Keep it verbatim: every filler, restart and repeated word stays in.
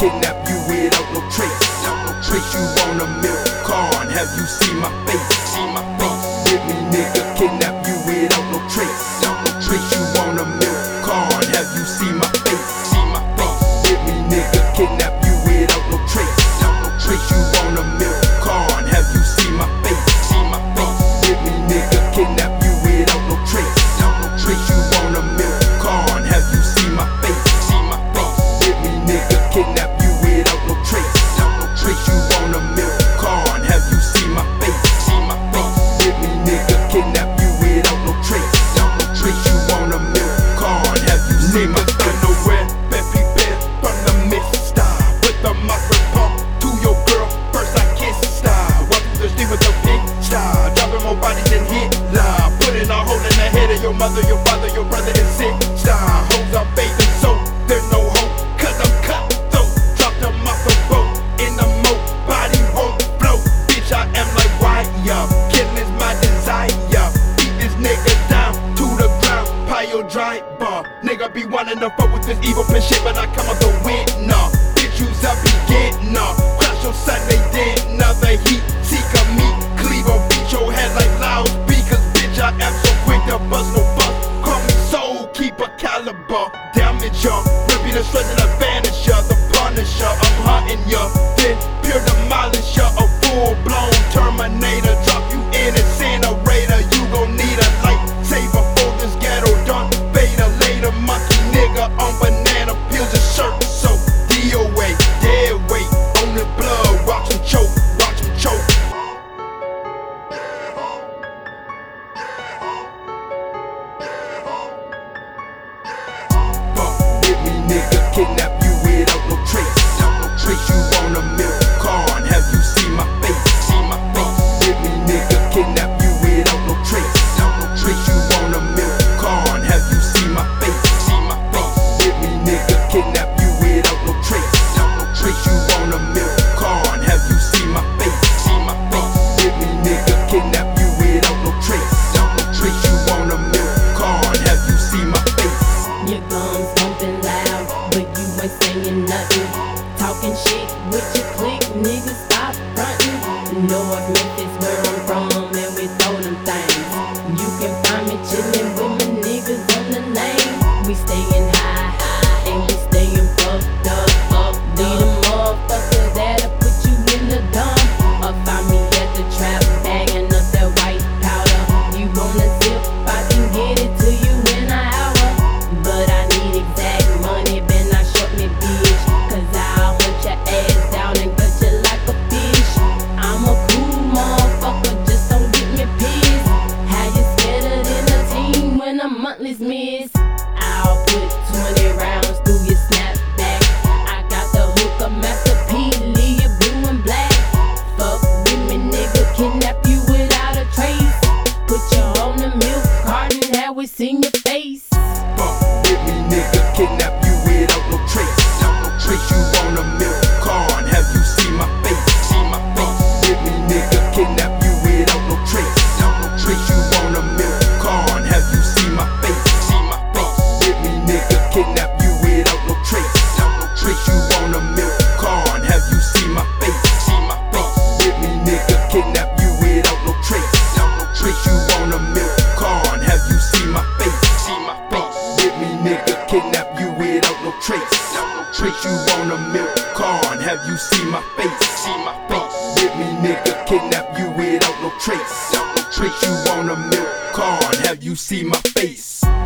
kidnap you without no trace. No trace, you on a milk carton. Have you seen my face? See my face with me, nigga. Kidnap you without no trace. No trace, you on a milk carton. Have you seen my face? See my face with me, nigga. Kidnap you without no trace. No trace, you on a milk carton. Have you seen my face? See my face with me, nigga. Kidnap you without no trace. No trace, you on a milk carton. Have you seen my face? See my face with me, nigga. Kidnap you without no trace. No trace, you on a milk carton. Have you seen my face? See my face with me, nigga. Kidnap you without no trace. No trace, you on a milk carton. Have you seen my face? Nowhere, baby bear from the mix style. With the muffin pump to your girl, first I kiss style. Walk through the street with the pink style. Dropping more bodies than hit live. Putting a hole in the head of your mother, your father, your brother is sick style. Hoes are bathing, so there's no hope. Cause I'm cut throat. Drop them off the boat in the moat. Body won't float. Bitch, I am like wire. Killing is my desire. Beat this nigga down to the ground. Pile driver. Nigga be wanting to fuck with this evil bitch shit, but I come out the winner. Bitch, you's a beginner. Crash your Sunday dinner. The heat seeker me. Cleaver beat your head like loudspeakers. Bitch, I am so quick to bust no bust. Call me soul keeper caliber. Damage ya. Rippy the sledge and the vanisher. The punisher. I'm hunting ya. Then pure demolisher. A full blown terminator. Drop you in incinerator. You gon' need a lightsaber for this ghetto done. Vader later. Monkey nigga on banana peels and shirt. So D O A. Dead weight. On the blood. Watch him choke. Watch him choke. With me, nigga, kidnap you without no trace. No trace, you on a milk carton. Have you seen my face? See my face with me, nigga, kidnap you without no trace. No trace, you on a milk carton. Have you seen my face? See my face with me, nigga, kidnap you without no trace. No trace, you on a milk carton. Have you seen my face? See my face with me, nigga, kidnap you without no trace. No trace, you on a milk carton. Have you seen my face? Your gums bumping loud, but you ain't saying nothing. Talking shit with your clique, nigga, stop frontin'. North Memphis, where I'm from, and we throw them things. You can find me chillin' with my niggas on the lane. We stayin' high, high, and we stayin' fucked up, up. Need a motherfucker that'll put you in the dump. Or find me at the trap, bagging up that white powder. You wanna zip, I can get it to you in an hour. But I need exact money, then I short me bitch. Cause I'll hunt your ass down and gut you like a fish. I'm a cool motherfucker, just don't get me pissed. How you scared than a team when a monthly's miss? I'll put twenty rounds through your snapback. I got the hook up, Master P, leave you blue and black. Fuck with me, nigga, kidnap you without a trace. Put you on the milk carton, now we seen your face. With me, nigga, kidnap you without no trace. No trace, you on a milk carton. Have you seen my face? See my face with me, nigga, kidnap you without no trace. No trace, you on a milk carton. Have you seen my face? See my face with me, nigga, kidnap you without no trace. No trace, you on a milk carton. Have you seen my face? See my face with me, nigga, kidnap you without no trace. No trace, you on a milk carton. Have you seen my face? See my face with me, nigga, kidnap you without no trace. No trace, you on a milk carton. Have you seen my face? See my face with me, nigga, kidnap you without no trace. No trace, you on a milk carton. Have you seen my face?